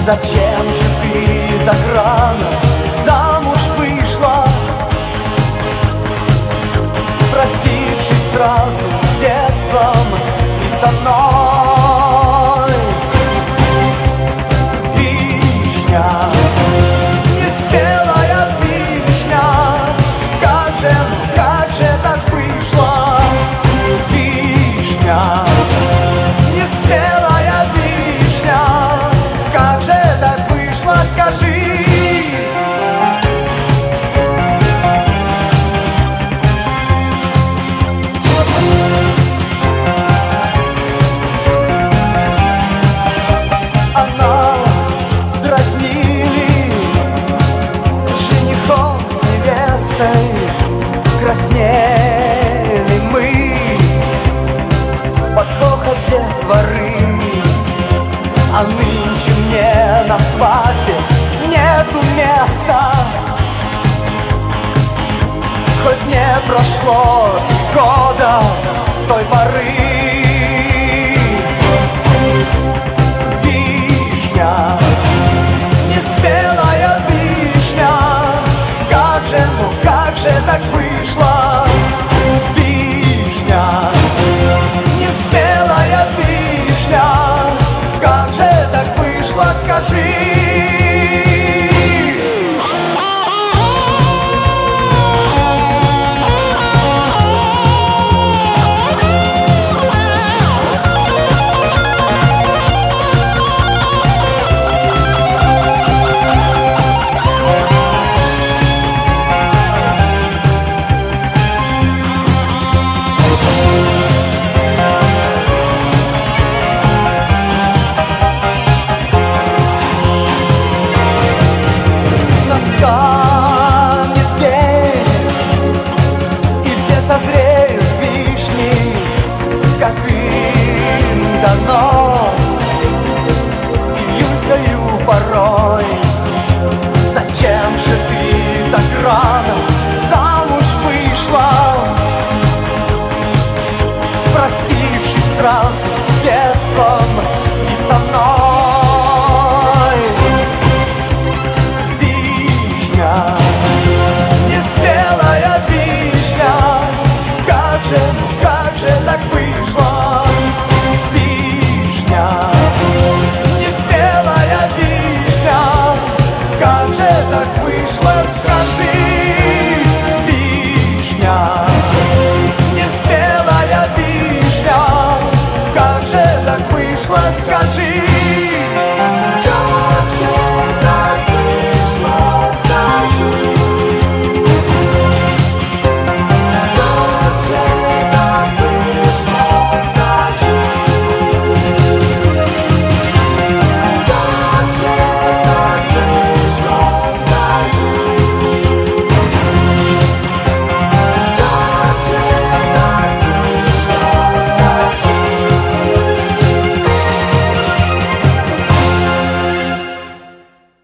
Зачем же ты так рано замуж вышла, простившись сразу с детством и со мной? Вишня, неспелая вишня, как же так вышло? Вишня, неспелая вишня, как же так вышло, скажи? А нас дразнили женихом с невестой, краснели мы под хохот детворы. А нынче мне на свадьбе нету места, хоть не прошло и года с той поры. Вишня, неспелая вишня, как же так вышло?